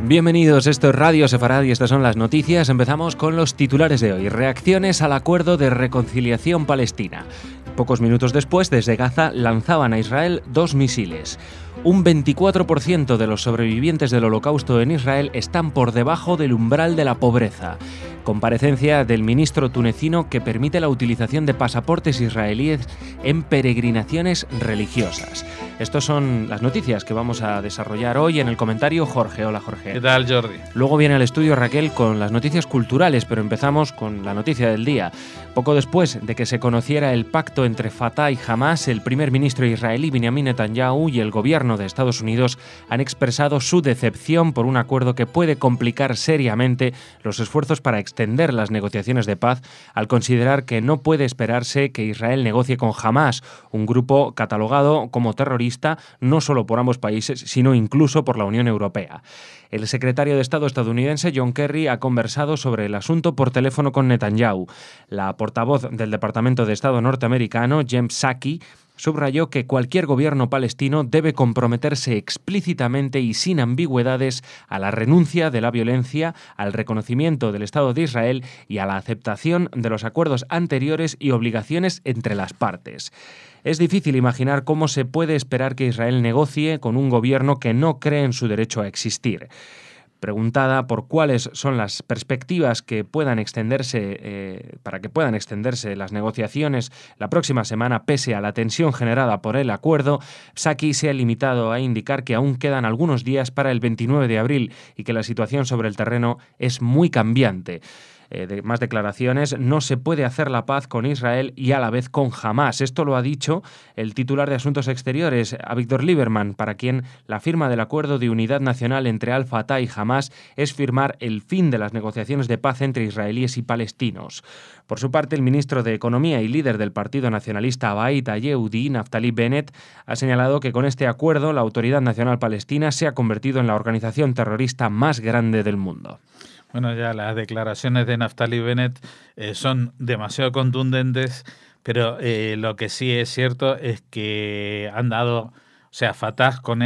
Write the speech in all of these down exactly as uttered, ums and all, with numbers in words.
Bienvenidos, esto es Radio Sefarad y estas son las noticias. Empezamos con los titulares de hoy. Reacciones al acuerdo de reconciliación palestina. Pocos minutos después, desde Gaza lanzaban a Israel dos misiles. Un veinticuatro por ciento de los sobrevivientes del Holocausto en Israel están por debajo del umbral de la pobreza. Comparecencia del ministro tunecino que permite la utilización de pasaportes israelíes en peregrinaciones religiosas. Estas son las noticias que vamos a desarrollar hoy en el comentario. Jorge, hola Jorge. ¿Qué tal, Jordi? Luego viene al estudio Raquel con las noticias culturales, pero empezamos con la noticia del día. Poco después de que se conociera el pacto entre Fatah y Hamas, el primer ministro israelí Benjamin Netanyahu y el gobierno de Estados Unidos han expresado su decepción por un acuerdo que puede complicar seriamente los esfuerzos para extender las negociaciones de paz, al considerar que no puede esperarse que Israel negocie con Hamas, un grupo catalogado como terrorista no solo por ambos países, sino incluso por la Unión Europea. El secretario de Estado estadounidense John Kerry ha conversado sobre el asunto por teléfono con Netanyahu. La portavoz del Departamento de Estado norteamericano, Jen Psaki, subrayó que cualquier gobierno palestino debe comprometerse explícitamente y sin ambigüedades a la renuncia de la violencia, al reconocimiento del Estado de Israel y a la aceptación de los acuerdos anteriores y obligaciones entre las partes. Es difícil imaginar cómo se puede esperar que Israel negocie con un gobierno que no cree en su derecho a existir. Preguntada por cuáles son las perspectivas que puedan extenderse, eh, para que puedan extenderse las negociaciones la próxima semana pese a la tensión generada por el acuerdo, Psaki se ha limitado a indicar que aún quedan algunos días para el veintinueve de abril y que la situación sobre el terreno es muy cambiante. Eh, de más declaraciones, no se puede hacer la paz con Israel y a la vez con Hamas. Esto lo ha dicho el titular de Asuntos Exteriores, Avigdor Lieberman, para quien la firma del acuerdo de unidad nacional entre Al-Fatah y Hamas es firmar el fin de las negociaciones de paz entre israelíes y palestinos. Por su parte, el ministro de Economía y líder del Partido Nacionalista Abait Yehudi, Naftali Bennett, ha señalado que con este acuerdo la Autoridad Nacional Palestina se ha convertido en la organización terrorista más grande del mundo. Bueno, ya las declaraciones de Naftali Bennett eh, son demasiado contundentes, pero eh, lo que sí es cierto es que han dado, o sea, Fatah con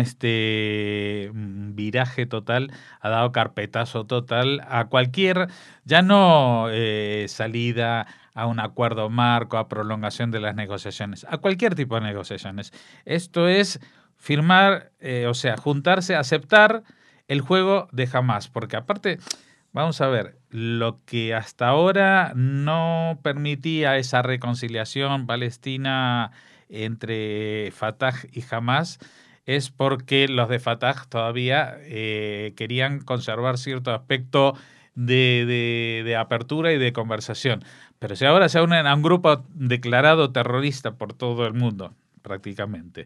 este viraje total, ha dado carpetazo total a cualquier, ya no eh, salida a un acuerdo marco, a prolongación de las negociaciones, a cualquier tipo de negociaciones. Esto es firmar, eh, o sea, juntarse, aceptar el juego de Hamas, porque aparte... Vamos a ver, lo que hasta ahora no permitía esa reconciliación palestina entre Fatah y Hamas es porque los de Fatah todavía eh, querían conservar cierto aspecto de, de, de apertura y de conversación. Pero si ahora se unen a un grupo declarado terrorista por todo el mundo, prácticamente,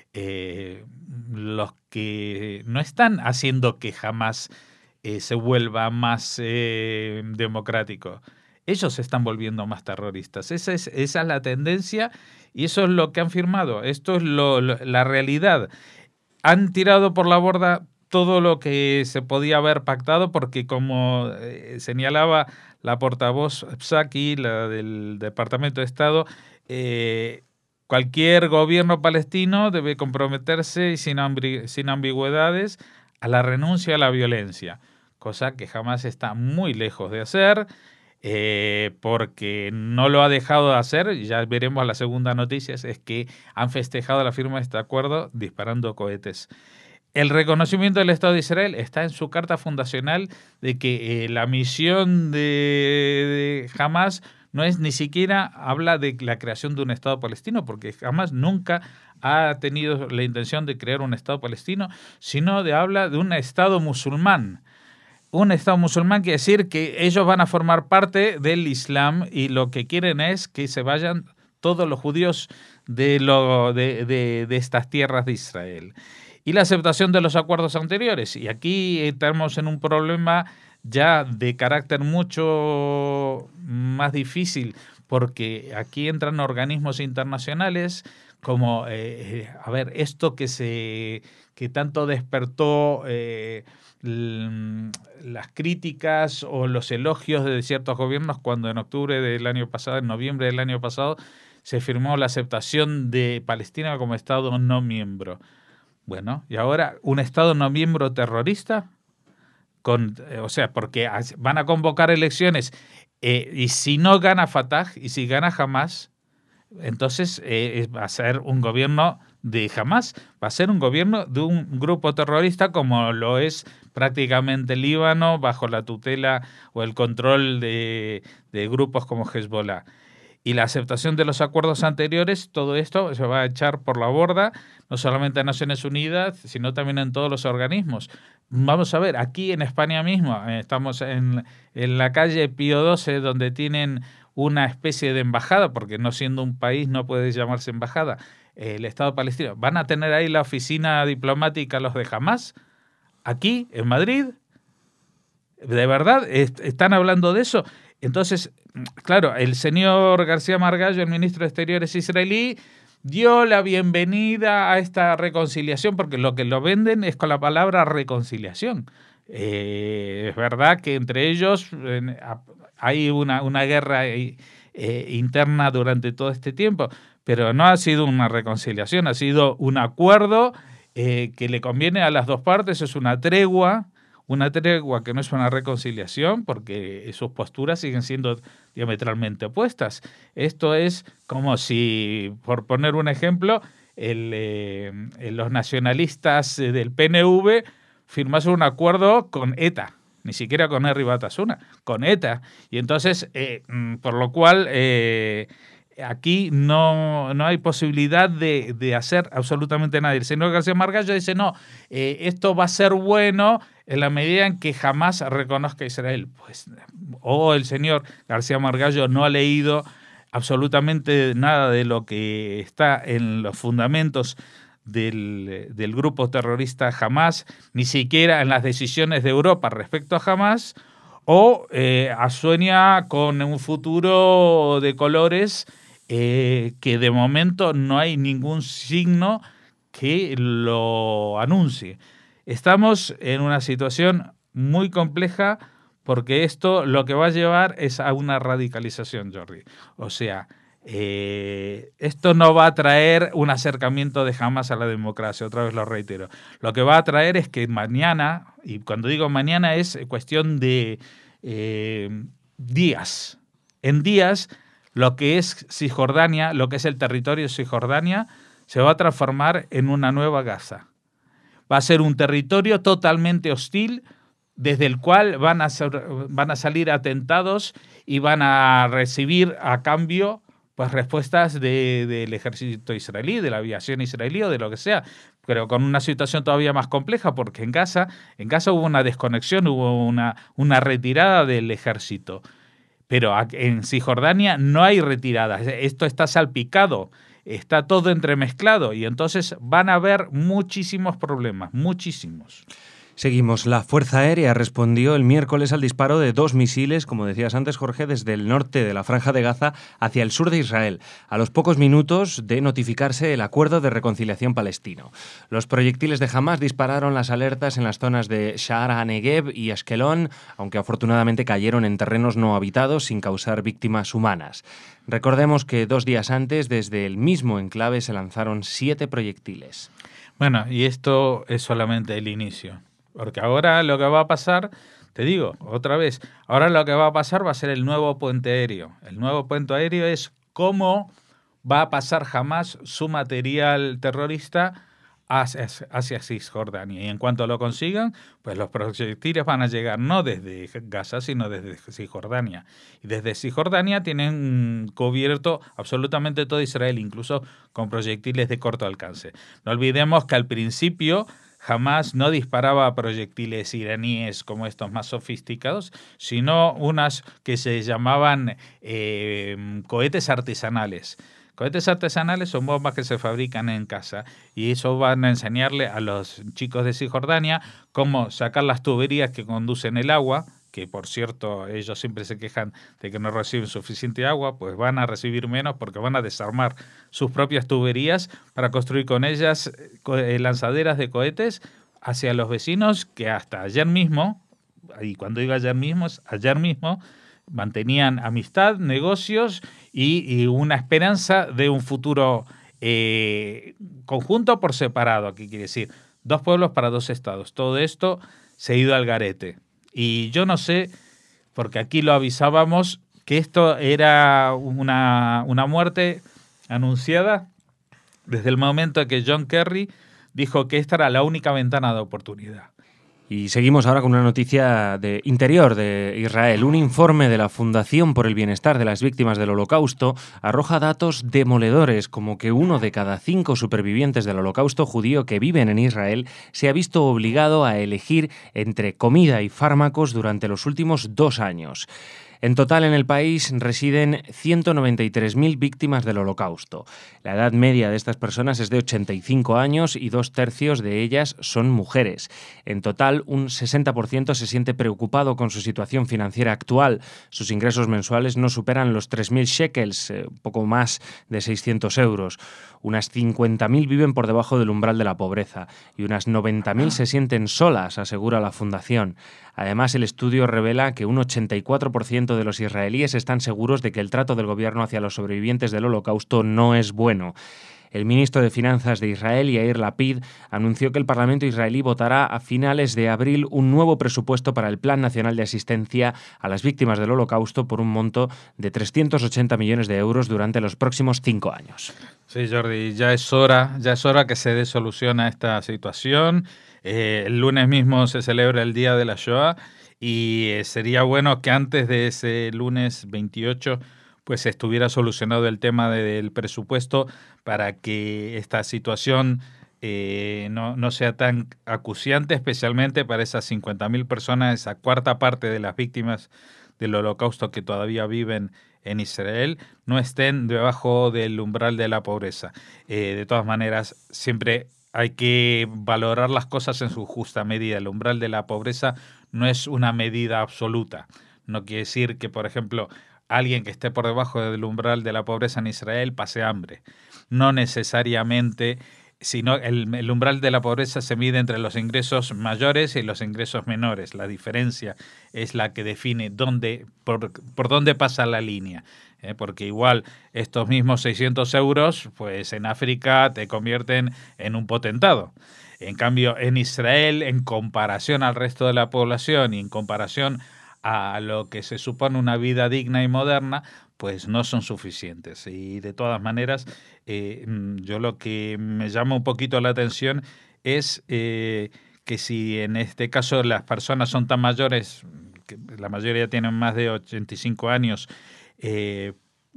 eh, los que no están haciendo que Hamas Eh, se vuelva más eh, democrático. Ellos se están volviendo más terroristas. Esa es, esa es la tendencia y eso es lo que han firmado. Esto es lo, lo, la realidad. Han tirado por la borda todo lo que se podía haber pactado porque, como eh, señalaba la portavoz Psaki, la del Departamento de Estado, eh, cualquier gobierno palestino debe comprometerse sin, ambig- sin ambigüedades a la renuncia a la violencia, cosa que Hamas está muy lejos de hacer, eh, porque no lo ha dejado de hacer. Ya veremos la segunda noticia, es que han festejado la firma de este acuerdo disparando cohetes. El reconocimiento del Estado de Israel está en su carta fundacional de que eh, la misión de, de Hamas no es ni siquiera, habla de la creación de un Estado palestino, porque Hamas nunca ha tenido la intención de crear un Estado palestino, sino de habla de un Estado musulmán. Un Estado musulmán quiere decir que ellos van a formar parte del Islam y lo que quieren es que se vayan todos los judíos de, lo, de, de, de estas tierras de Israel. Y la aceptación de los acuerdos anteriores. Y aquí estamos en un problema ya de carácter mucho más difícil, porque aquí entran organismos internacionales como, eh, a ver, esto que se que tanto despertó eh, las críticas o los elogios de ciertos gobiernos cuando en octubre del año pasado, en noviembre del año pasado, se firmó la aceptación de Palestina como Estado no miembro. Bueno, y ahora un Estado no miembro terrorista. con, o sea, porque van a convocar elecciones eh, y si no gana Fatah y si gana Hamas, entonces eh, va a ser un gobierno de Hamas, va a ser un gobierno de un grupo terrorista como lo es prácticamente Líbano bajo la tutela o el control de, de grupos como Hezbollah. Y la aceptación de los acuerdos anteriores, todo esto se va a echar por la borda, no solamente en Naciones Unidas, sino también en todos los organismos. Vamos a ver, aquí en España mismo, estamos en, en la calle Pío doce, donde tienen una especie de embajada, porque no siendo un país no puede llamarse embajada, el Estado palestino. ¿Van a tener ahí la oficina diplomática los de Hamas? Aquí, en Madrid. ¿De verdad están hablando de eso? Entonces, claro, el señor García Margallo, el ministro de Exteriores israelí, dio la bienvenida a esta reconciliación, porque lo que lo venden es con la palabra reconciliación. Eh, es verdad que entre ellos eh, hay una, una guerra eh, interna durante todo este tiempo, pero no ha sido una reconciliación, ha sido un acuerdo eh, que le conviene a las dos partes, es una tregua, una tregua que no es una reconciliación porque sus posturas siguen siendo diametralmente opuestas. Esto es como si, por poner un ejemplo, el, eh, los nacionalistas del P N V firmasen un acuerdo con ETA, ni siquiera con Herri Batasuna, con ETA. Y entonces, eh, por lo cual, eh, aquí no, no hay posibilidad de, de hacer absolutamente nada. El señor García Margallo dice, no, eh, esto va a ser bueno en la medida en que jamás reconozca a Israel. Pues, o el señor García Margallo no ha leído absolutamente nada de lo que está en los fundamentos del, del grupo terrorista Hamas, ni siquiera en las decisiones de Europa respecto a Hamas, o eh, sueña con un futuro de colores eh, que de momento no hay ningún signo que lo anuncie. Estamos en una situación muy compleja porque esto lo que va a llevar es a una radicalización, Jordi. O sea, eh, esto no va a traer un acercamiento de Hamas a la democracia, otra vez lo reitero. Lo que va a traer es que mañana, y cuando digo mañana es cuestión de eh, días, en días lo que es Cisjordania, lo que es el territorio de Cisjordania, se va a transformar en una nueva Gaza. Va a ser un territorio totalmente hostil desde el cual van a, ser, van a salir atentados y van a recibir a cambio pues respuestas de, del ejército israelí, de la aviación israelí o de lo que sea, pero con una situación todavía más compleja porque en Gaza, en Gaza hubo una desconexión, hubo una, una retirada del ejército, pero en Cisjordania no hay retirada, esto está salpicado, está todo entremezclado y entonces van a haber muchísimos problemas, muchísimos. Seguimos. La Fuerza Aérea respondió el miércoles al disparo de dos misiles, como decías antes, Jorge, desde el norte de la Franja de Gaza hacia el sur de Israel, a los pocos minutos de notificarse el acuerdo de reconciliación palestino. Los proyectiles de Hamas dispararon las alertas en las zonas de Sha'ar HaNegev y Ashkelon, aunque afortunadamente cayeron en terrenos no habitados sin causar víctimas humanas. Recordemos que dos días antes, desde el mismo enclave, se lanzaron siete proyectiles. Bueno, y esto es solamente el inicio. Porque ahora lo que va a pasar, te digo, otra vez, ahora lo que va a pasar va a ser el nuevo puente aéreo. El nuevo puente aéreo es cómo va a pasar jamás su material terrorista hacia, hacia Cisjordania. Y en cuanto lo consigan, pues los proyectiles van a llegar no desde Gaza, sino desde Cisjordania. Y desde Cisjordania tienen cubierto absolutamente todo Israel, incluso con proyectiles de corto alcance. No olvidemos que al principio Hamas no disparaba proyectiles iraníes como estos más sofisticados, sino unas que se llamaban eh, cohetes artesanales. Cohetes artesanales son bombas que se fabrican en casa y eso van a enseñarle a los chicos de Cisjordania cómo sacar las tuberías que conducen el agua, que por cierto ellos siempre se quejan de que no reciben suficiente agua, pues van a recibir menos porque van a desarmar sus propias tuberías para construir con ellas lanzaderas de cohetes hacia los vecinos que hasta ayer mismo, y cuando digo ayer mismo, es ayer mismo, mantenían amistad, negocios y, y una esperanza de un futuro eh, conjunto por separado, aquí quiere decir, dos pueblos para dos estados. Todo esto se ha ido al garete. Y yo no sé, porque aquí lo avisábamos, que esto era una, una muerte anunciada desde el momento que John Kerry dijo que esta era la única ventana de oportunidad. Y seguimos ahora con una noticia de interior de Israel. Un informe de la Fundación por el Bienestar de las Víctimas del Holocausto arroja datos demoledores, como que uno de cada cinco supervivientes del Holocausto judío que viven en Israel se ha visto obligado a elegir entre comida y fármacos durante los últimos dos años. En total, en el país residen ciento noventa y tres mil víctimas del Holocausto. La edad media de estas personas es de ochenta y cinco años y dos tercios de ellas son mujeres. En total, un sesenta por ciento se siente preocupado con su situación financiera actual. Sus ingresos mensuales no superan los tres mil shekels, eh, poco más de seiscientos euros. Unas cincuenta mil viven por debajo del umbral de la pobreza y unas noventa mil se sienten solas, asegura la Fundación. Además, el estudio revela que un ochenta y cuatro por ciento de los israelíes están seguros de que el trato del gobierno hacia los sobrevivientes del Holocausto no es bueno. El ministro de Finanzas de Israel, Yair Lapid, anunció que el Parlamento israelí votará a finales de abril un nuevo presupuesto para el Plan Nacional de Asistencia a las Víctimas del Holocausto por un monto de trescientos ochenta millones de euros durante los próximos cinco años. Sí, Jordi, ya es hora, ya es hora que se dé solución a esta situación. Eh, el lunes mismo se celebra el Día de la Shoah y eh, sería bueno que antes de ese lunes veintiocho pues estuviera solucionado el tema de, del presupuesto para que esta situación eh, no, no sea tan acuciante, especialmente para esas cincuenta mil personas, esa cuarta parte de las víctimas del Holocausto que todavía viven en Israel, no estén debajo del umbral de la pobreza. Eh, de todas maneras, siempre hay que valorar las cosas en su justa medida. El umbral de la pobreza no es una medida absoluta. No quiere decir que, por ejemplo, alguien que esté por debajo del umbral de la pobreza en Israel pase hambre. No necesariamente, sino el, el umbral de la pobreza se mide entre los ingresos mayores y los ingresos menores. La diferencia es la que define dónde, por, por dónde pasa la línea. ¿eh? Porque igual estos mismos seiscientos euros, pues en África te convierten en un potentado. En cambio, en Israel, en comparación al resto de la población y en comparación a lo que se supone una vida digna y moderna, pues no son suficientes. Y de todas maneras, eh, yo lo que me llama un poquito la atención es eh, que si en este caso las personas son tan mayores, que la mayoría tienen más de ochenta y cinco años, eh,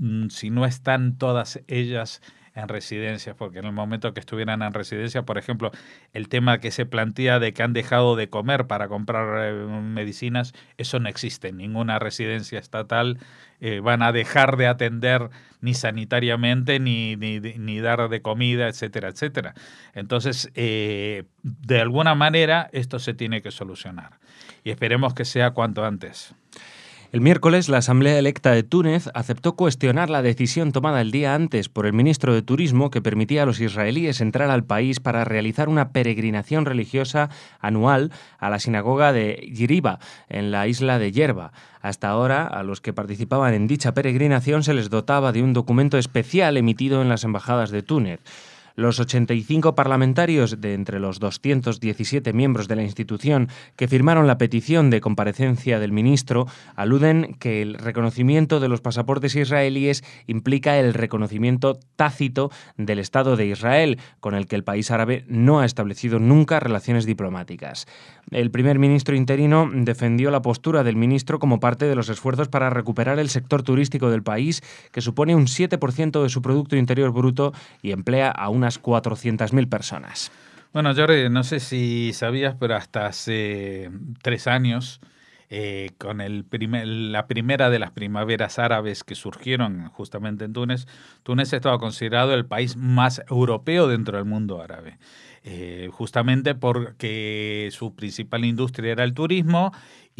si no están todas ellas en residencias, porque en el momento que estuvieran en residencia, por ejemplo, el tema que se plantea de que han dejado de comer para comprar eh, medicinas, eso no existe. En ninguna residencia estatal eh, van a dejar de atender ni sanitariamente, ni, ni, ni dar de comida, etcétera, etcétera. Entonces, eh, de alguna manera, esto se tiene que solucionar. Y esperemos que sea cuanto antes. El miércoles, la Asamblea Electa de Túnez aceptó cuestionar la decisión tomada el día antes por el ministro de Turismo que permitía a los israelíes entrar al país para realizar una peregrinación religiosa anual a la sinagoga de Yiriba, en la isla de Yerba. Hasta ahora, a los que participaban en dicha peregrinación se les dotaba de un documento especial emitido en las embajadas de Túnez. Los ochenta y cinco parlamentarios de entre los doscientos diecisiete miembros de la institución que firmaron la petición de comparecencia del ministro aluden que el reconocimiento de los pasaportes israelíes implica el reconocimiento tácito del Estado de Israel, con el que el país árabe no ha establecido nunca relaciones diplomáticas. El primer ministro interino defendió la postura del ministro como parte de los esfuerzos para recuperar el sector turístico del país, que supone un siete por ciento de su Producto Interior Bruto y emplea a unas cuatrocientas mil personas. Bueno, Jordi, no sé si sabías, pero hasta hace tres años, eh, con el primer, la primera de las primaveras árabes que surgieron justamente en Túnez, Túnez estaba considerado el país más europeo dentro del mundo árabe. Eh, justamente porque su principal industria era el turismo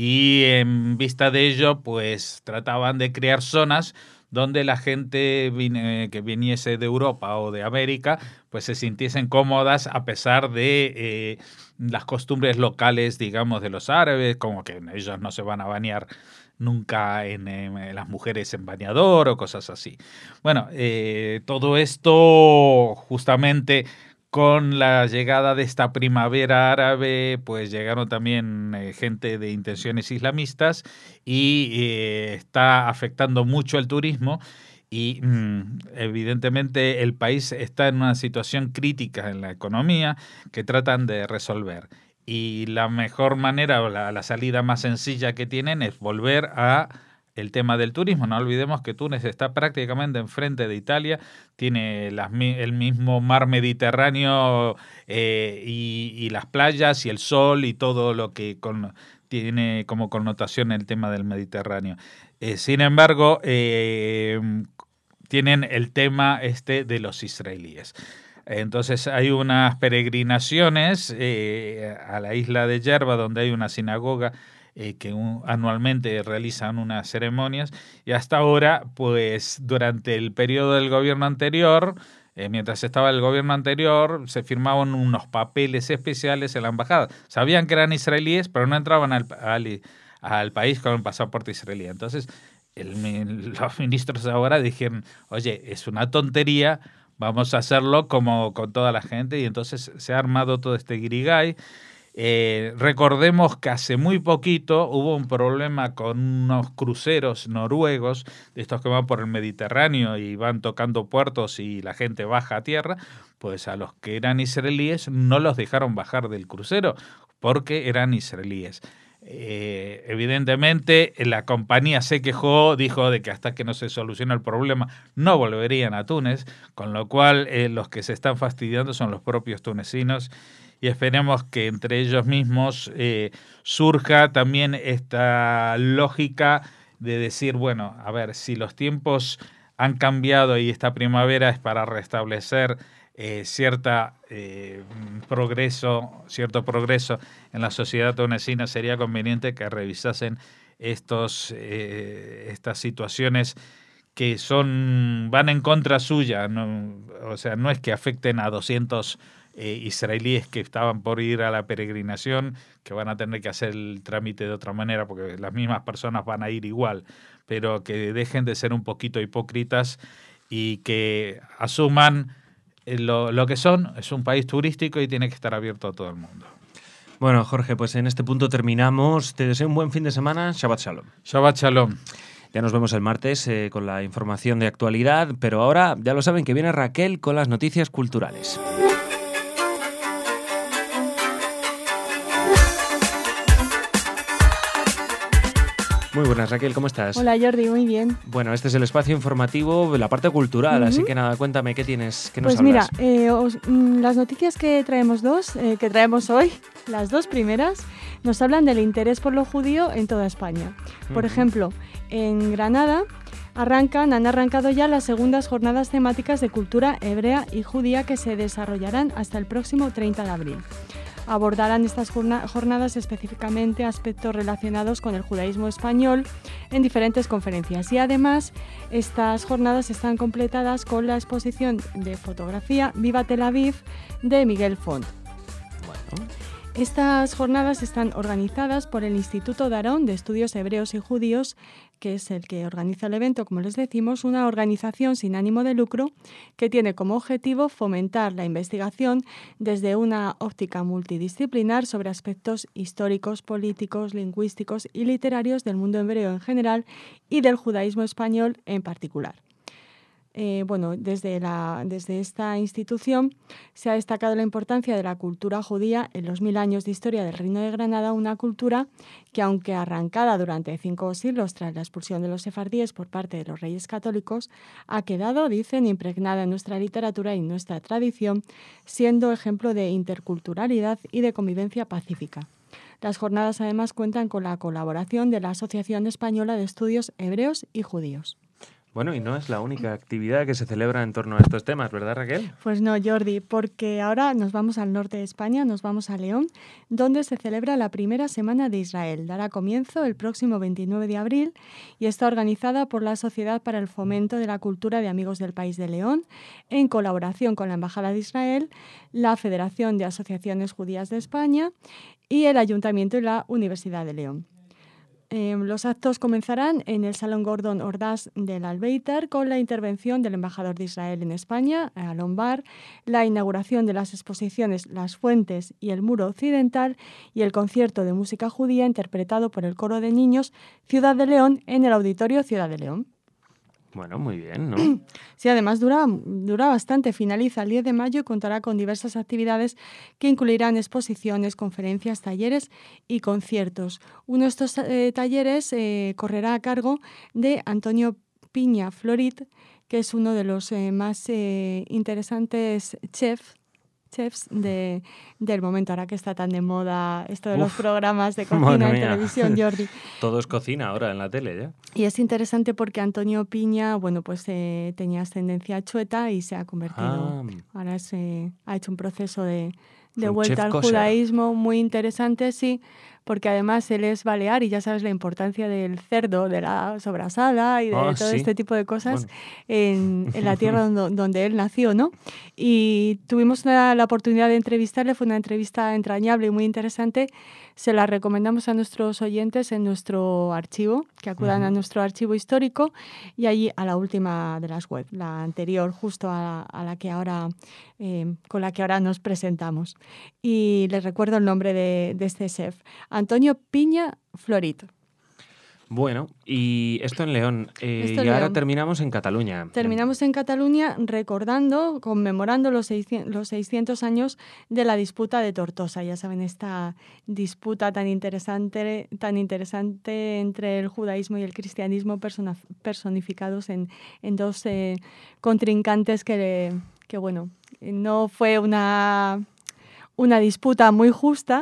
y en vista de ello pues trataban de crear zonas donde la gente vine, que viniese de Europa o de América pues se sintiesen cómodas a pesar de eh, las costumbres locales, digamos, de los árabes, como que ellos no se van a bañar nunca en, en las mujeres en bañador o cosas así. Bueno, eh, todo esto justamente con la llegada de esta primavera árabe, pues llegaron también eh, gente de intenciones islamistas y eh, está afectando mucho el turismo. Y mm, evidentemente el país está en una situación crítica en la economía que tratan de resolver. Y la mejor manera o la, la salida más sencilla que tienen es volver a el tema del turismo. No olvidemos que Túnez está prácticamente enfrente de Italia, tiene las, el mismo mar Mediterráneo eh, y, y las playas y el sol y todo lo que con, tiene como connotación el tema del Mediterráneo. Eh, sin embargo, eh, tienen el tema este de los israelíes. Entonces hay unas peregrinaciones eh, a la isla de Yerba, donde hay una sinagoga eh, que un, anualmente realizan unas ceremonias, y hasta ahora, pues durante el periodo del gobierno anterior, eh, mientras estaba el gobierno anterior, se firmaban unos papeles especiales en la embajada. Sabían que eran israelíes, pero no entraban al, al, al país con un pasaporte israelí. Entonces el, los ministros ahora dijeron, oye, es una tontería, vamos a hacerlo como con toda la gente, y entonces se ha armado todo este guirigay. Eh, recordemos que hace muy poquito hubo un problema con unos cruceros noruegos, de estos que van por el Mediterráneo y van tocando puertos y la gente baja a tierra, pues a los que eran israelíes no los dejaron bajar del crucero porque eran israelíes. Eh, evidentemente la compañía se quejó, dijo de que hasta que no se solucione el problema no volverían a Túnez, con lo cual eh, los que se están fastidiando son los propios tunecinos, y esperemos que entre ellos mismos eh, surja también esta lógica de decir, bueno, a ver, si los tiempos han cambiado y esta primavera es para restablecer Eh, cierta eh, progreso, cierto progreso en la sociedad tunecina, sería conveniente que revisasen estos, eh, estas situaciones que son van en contra suya, ¿no? O sea, no es que afecten a doscientos eh, israelíes que estaban por ir a la peregrinación, que van a tener que hacer el trámite de otra manera, porque las mismas personas van a ir igual, pero que dejen de ser un poquito hipócritas y que asuman Lo, lo que son, es un país turístico y tiene que estar abierto a todo el mundo. Bueno, Jorge, pues en este punto terminamos. Te deseo un buen fin de semana. Shabbat Shalom. Shabbat Shalom. Ya nos vemos el martes eh, con la información de actualidad, pero ahora ya lo saben que viene Raquel con las noticias culturales. Muy buenas, Raquel, ¿cómo estás? Hola, Jordi, muy bien. Bueno, este es el espacio informativo, la parte cultural, uh-huh. Así que nada, cuéntame, ¿qué tienes? ¿Qué nos pues hablas? Pues mira, eh, os, mm, las noticias que traemos dos, eh, que traemos hoy, las dos primeras, nos hablan del interés por lo judío en toda España. Por uh-huh. ejemplo, en Granada arrancan, han arrancado ya las segundas jornadas temáticas de cultura hebrea y judía que se desarrollarán hasta el próximo treinta de abril. Abordarán estas jornadas específicamente aspectos relacionados con el judaísmo español en diferentes conferencias, y además estas jornadas están completadas con la exposición de fotografía Viva Tel Aviv de Miguel Font. Bueno. Estas jornadas están organizadas por el Instituto Darón de Estudios Hebreos y Judíos, que es el que organiza el evento, como les decimos, una organización sin ánimo de lucro que tiene como objetivo fomentar la investigación desde una óptica multidisciplinar sobre aspectos históricos, políticos, lingüísticos y literarios del mundo hebreo en general y del judaísmo español en particular. Eh, bueno, desde, la, desde esta institución se ha destacado la importancia de la cultura judía en los mil años de historia del Reino de Granada, una cultura que, aunque arrancada durante cinco siglos tras la expulsión de los sefardíes por parte de los reyes católicos, ha quedado, dicen, impregnada en nuestra literatura y nuestra tradición, siendo ejemplo de interculturalidad y de convivencia pacífica. Las jornadas además cuentan con la colaboración de la Asociación Española de Estudios Hebreos y Judíos. Bueno, y no es la única actividad que se celebra en torno a estos temas, ¿verdad, Raquel? Pues no, Jordi, porque ahora nos vamos al norte de España, nos vamos a León, donde se celebra la primera Semana de Israel. Dará comienzo el próximo veintinueve de abril y está organizada por la Sociedad para el Fomento de la Cultura de Amigos del País de León, en colaboración con la Embajada de Israel, la Federación de Asociaciones Judías de España y el Ayuntamiento y la Universidad de León. Eh, los actos comenzarán en el Salón Gordon Ordaz del Albéitar con la intervención del embajador de Israel en España, Alon Bar, la inauguración de las exposiciones Las Fuentes y el Muro Occidental y el concierto de música judía interpretado por el coro de niños Ciudad de León en el Auditorio Ciudad de León. Bueno, muy bien, ¿no? Sí, además dura, dura bastante. Finaliza el diez de mayo y contará con diversas actividades que incluirán exposiciones, conferencias, talleres y conciertos. Uno de estos eh, talleres eh, correrá a cargo de Antonio Piña Florit, que es uno de los eh, más eh, interesantes chefs chefs de, del momento, ahora que está tan de moda esto de Uf, los programas de cocina en televisión, Jordi. Todo es cocina ahora en la tele, ¿ya? Y es interesante porque Antonio Piña, bueno, pues eh, tenía ascendencia chueta y se ha convertido, ah. ahora se ha hecho un proceso de, de vuelta al kosher. Judaísmo muy interesante, sí, porque además él es balear y ya sabes la importancia del cerdo, de la sobrasada y de oh, todo sí. este tipo de cosas bueno. en, en la tierra donde, donde él nació, ¿no? Y tuvimos la, la oportunidad de entrevistarle, fue una entrevista entrañable y muy interesante. Se la recomendamos a nuestros oyentes en nuestro archivo, que acudan uh-huh. a nuestro archivo histórico y allí a la última de las web, la anterior, justo a, a la que ahora, eh, con la que ahora nos presentamos. Y les recuerdo el nombre de, de este chef, Antonio Piña Florit. Bueno, y esto en León. Eh, esto en y León. Ahora terminamos en Cataluña. Terminamos en Cataluña recordando, conmemorando los seiscientos, los seiscientos años de la disputa de Tortosa. Ya saben, esta disputa tan interesante, tan interesante entre el judaísmo y el cristianismo persona, personificados en, en dos eh, contrincantes que, que, bueno, no fue una... Una disputa muy justa,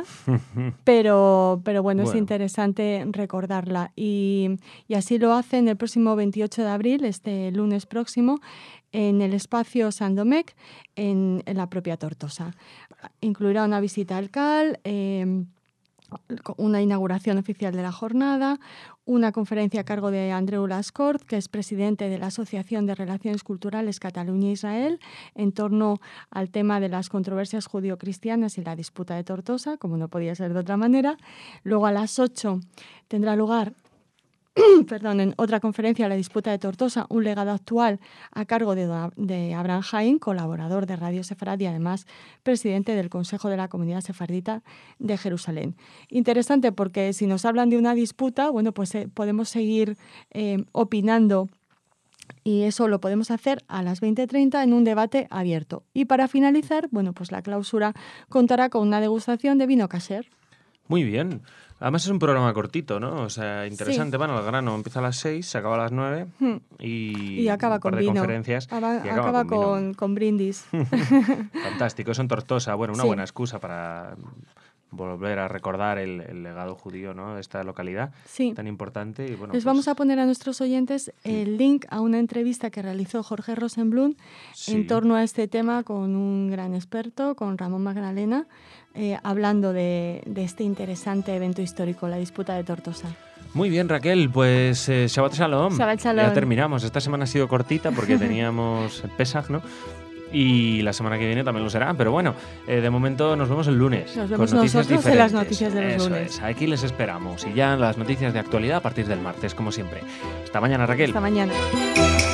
pero, pero bueno, bueno, es interesante recordarla. Y, y así lo hacen el próximo veintiocho de abril, este lunes próximo, en el espacio San Domecq, en, en la propia Tortosa. Incluirá una visita al C A L, eh, una inauguración oficial de la jornada, una conferencia a cargo de Andreu Lascort, que es presidente de la Asociación de Relaciones Culturales Cataluña-Israel, en torno al tema de las controversias judío-cristianas y la disputa de Tortosa, como no podía ser de otra manera. Luego a las ocho tendrá lugar Perdón, en otra conferencia, la disputa de Tortosa, un legado actual, a cargo de, de Abraham Jain, colaborador de Radio Sefarad y además presidente del Consejo de la Comunidad Sefardita de Jerusalén. Interesante porque si nos hablan de una disputa, bueno, pues eh, podemos seguir eh, opinando y eso lo podemos hacer a las veinte treinta en un debate abierto. Y para finalizar, bueno, pues la clausura contará con una degustación de vino kasher. Muy bien. Además es un programa cortito, ¿no? O sea, interesante. Sí. Bueno, el grano empieza a las seis, se acaba a las nueve y, y acaba un par con de vino. conferencias. Aba, y acaba, acaba con, con, con brindis. Fantástico. Eso en Tortosa. Bueno, una sí. buena excusa para volver a recordar el, el legado judío, ¿no? De esta localidad sí. tan importante. Y bueno, Les pues, vamos a poner a nuestros oyentes sí. el link a una entrevista que realizó Jorge Rosenblum sí. en torno a este tema con un gran experto, con Ramón Magdalena, eh, hablando de, de este interesante evento histórico, la disputa de Tortosa. Muy bien, Raquel, pues eh, Shabbat Shalom. Shabbat Shalom. Ya terminamos. Esta semana ha sido cortita porque teníamos Pesach, ¿no? Y la semana que viene también lo será. Pero bueno, eh, de momento nos vemos el lunes. Nos vemos con noticias nosotros diferentes. en las noticias de los Eso lunes. Es. Aquí les esperamos. Y ya las noticias de actualidad a partir del martes, como siempre. Hasta mañana, Raquel. Hasta mañana.